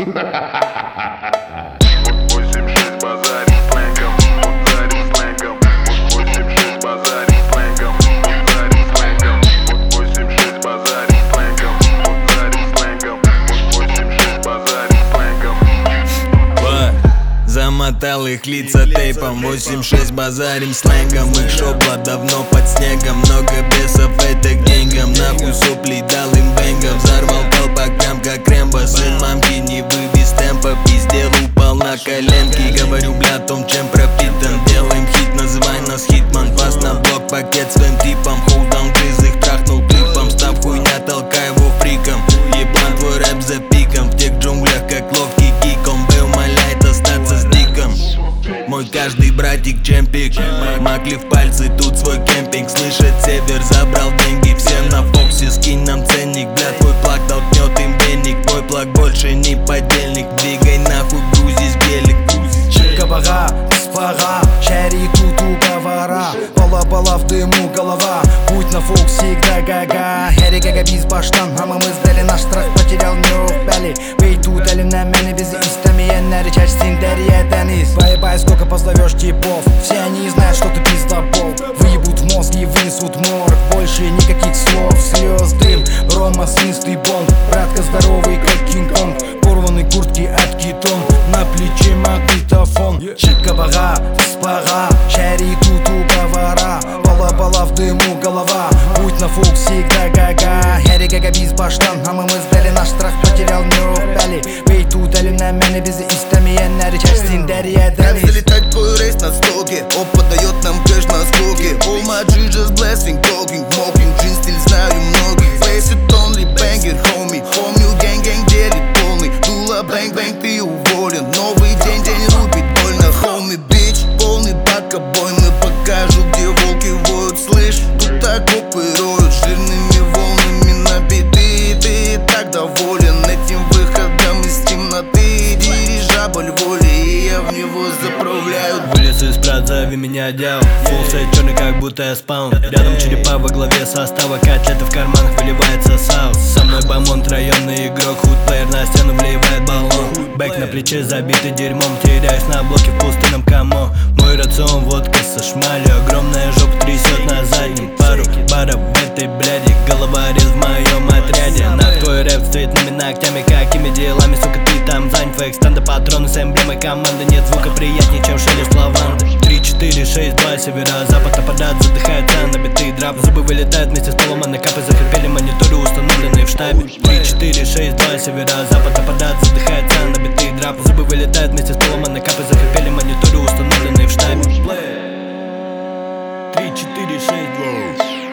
Замотал их лица тейпом, 8-6 базарим сленгом. Их шобла давно под снегом, много бесов это к деньгам. Нахуй сопли дал им бенга, взорвал колпакам как Рэмбо. Сын мамки не вывез темпа, пиздел упал на коленки. Говорю, бля, том чем пропитан, делаем хит, называй нас хитман. Пас на блок, пакет своим типом, холдаун джиз их трахнул клипом. Став хуйня, толкай его фриком, еблан твой рэп за пиком. В тех джунглях как ловкий киком, Б умоляет остаться с диком. Мой каждый братик чемпик, макли в пальцы, тут свой кемпинг. Слышит север, забрал деньги, всем на фоксе, скинь нам ценник. Бля, твой плаг толкнет им веник, твой плаг больше не подельник. Двигай нахуй, грузись гелик. Чикабага, спага, шари тут уговора. Бала-бала в дыму голова, путь на фокс всегда гага. Хери гага biz baştan hamımız deli, наш страх потерял yok belli. Bey tut elimden beni, bizi istemeyenler içersin derya deniz. Бай-бай, сколько позовешь типов, все они знают, что ты пиздобол. Выебут в мозг и вынесут морг, больше никаких слов. Слез, дым, рома, свинстый бомб. Братка здоровый, как Кинг-Конг, порванной куртки от Китон, на плече магнитофон. Чикабага, спага, шари тут уговора. Бала-бала в дыму голова, путь на фокс всегда гага. Хери гага biz baştan hamımız deli, наш страх потерял yok belli. Bey tut elimden beni, bizi istemeyenler içersin derya deniz. Как залетать твой рейс на стоке, опа дает нам кэш на скоке. All my G just blessing, talking, mocking, джин стиль знаю многих. Face it only, banger, homie. Помню, гэнг делит полный. Дула, бэнг-бэнг, ты уволен. Новый день, день рубит больно, homie, bitch. Полный бак обой, мы покажу, где волки воют, слышь. Тут окопы роют жирными волнами на беды. Ты так доволен этим выходом из темноты. Дирижабль воли, и я в него заправляю. Вылез из прат, зови меня дьявол. Фулсет черный, как будто я спаун. Рядом черепа во главе состава, котлеты в карманах, выливается саус. Со мной бомонд, районный игрок, худплеер, на стену вливает баллон. Бэк на плече забитый дерьмом, теряюсь на блоке в пустынном камо. Мой рацион водка со шмалью, огромная жопа трясет на заднем. Пару баров в этой бляди, головорез в моем отряде. На твой рэп с цветными ногтями, какими делами, сука, ты там занят? Фейк, стенда, патроны с эмблемой команды, нет звука приятнее, чем шелест лаванды. 3, 4, 6, 2, северо-запад, аппарат задыхается на битый драп. Зубы вылетают вместе с поломанной капой, захрипели мониторы, установленные в штабе. 3, 4, 6, 2, северо-запад, аппарат задыхается на битый драп. Зубы вылетают вместе с поломанной капой, захрипели мониторы, установленные в штабе. 3, 4, 6, 2.